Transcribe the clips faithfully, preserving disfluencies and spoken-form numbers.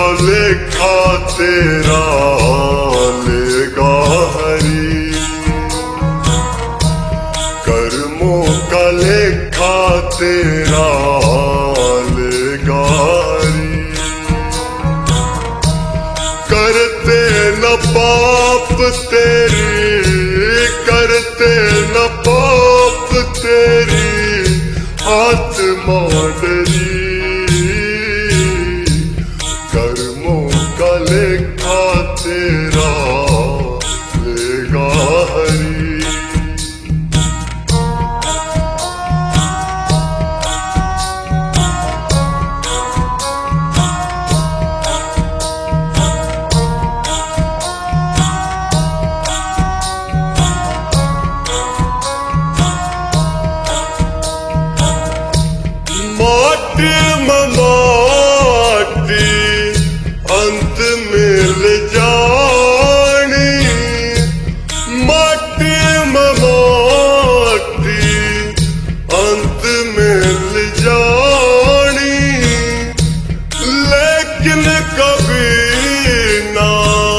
लेखा तेरा लेगा हरि, कर्मों का लेखा तेरा लेगा हरि। करते न पाप तेरी, करते न पाप तेरी आत्मा डरी, कर्मों का लेखा तेरा लेगा हरि। माटी में माटी अंत मिल जानी, माटी में माटी अंत मिल जानी, लेकिन कभी ना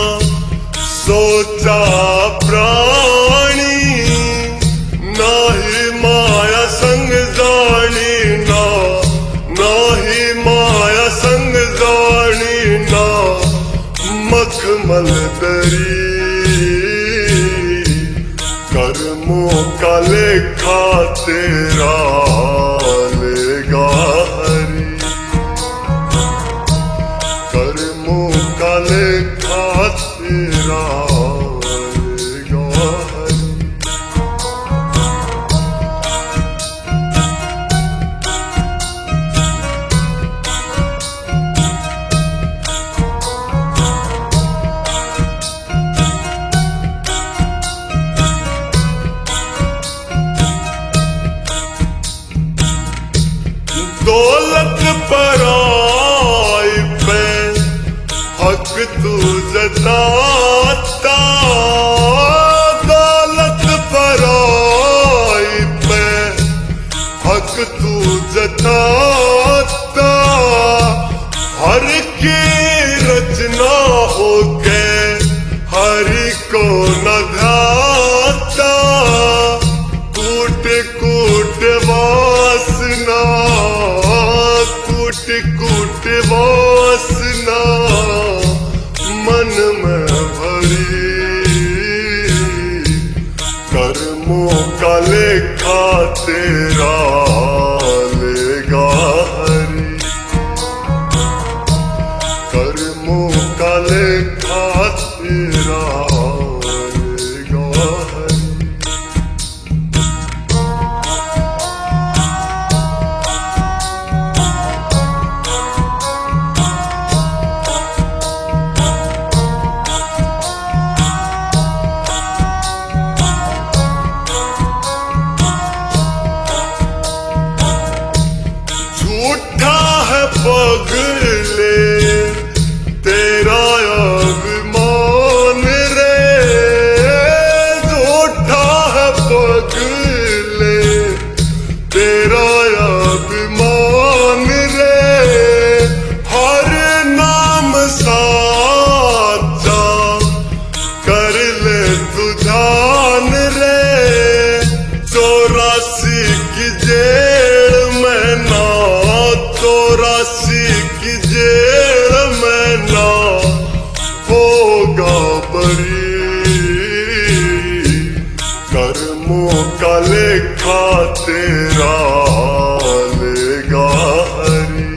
सोचा प्राणी, ना ही माया संग जानी, ना नाही माया संग जानी, ना मखमल दरी, कर्मों का लेखा तेरा लेगा हरि, कर्मों का लेखा तेरा लेगा हरि। दौलत पराई पे हक तू जताता, दौलत पराई पे हक तू जताता, हर की रचना हो के हरि को न ध्याता, कूट कूट वासना, कूट कूट वासना मन में भरी, कर्मों का लेखा तेरा लेगा हरि, कर्मों का लेखा तेरा लेगा हरि। झूठा है पगले तेरा अभिमान रे, झूठा है पगले तेरा अभिमान रे, हर नाम साचा कर ले तू ध्यान रे, चौरासी की जेल में ना, चौरासी की जेल में ना होगा बरी, कर्मों का लेखा तेरा लेगा हरि,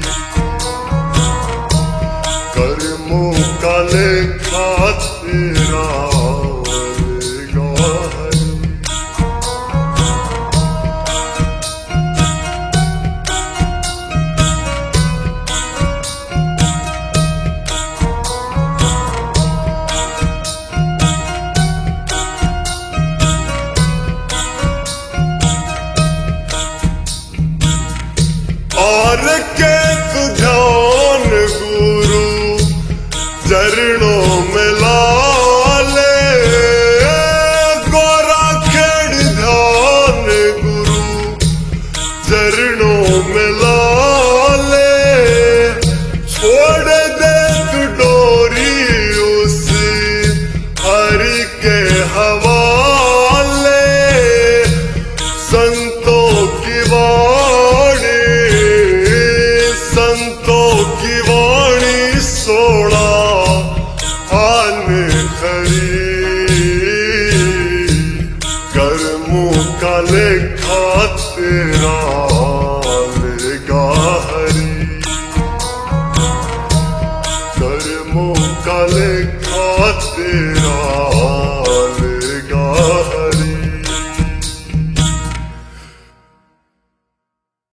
कर्मों का लेखा तेरा लेगा हरि। और के तू ध्यान गुरु चरणों में ला ले, गोरा खेड़ ध्यान गुरु चरणों में ला ले, छोड़ दे तू तेरा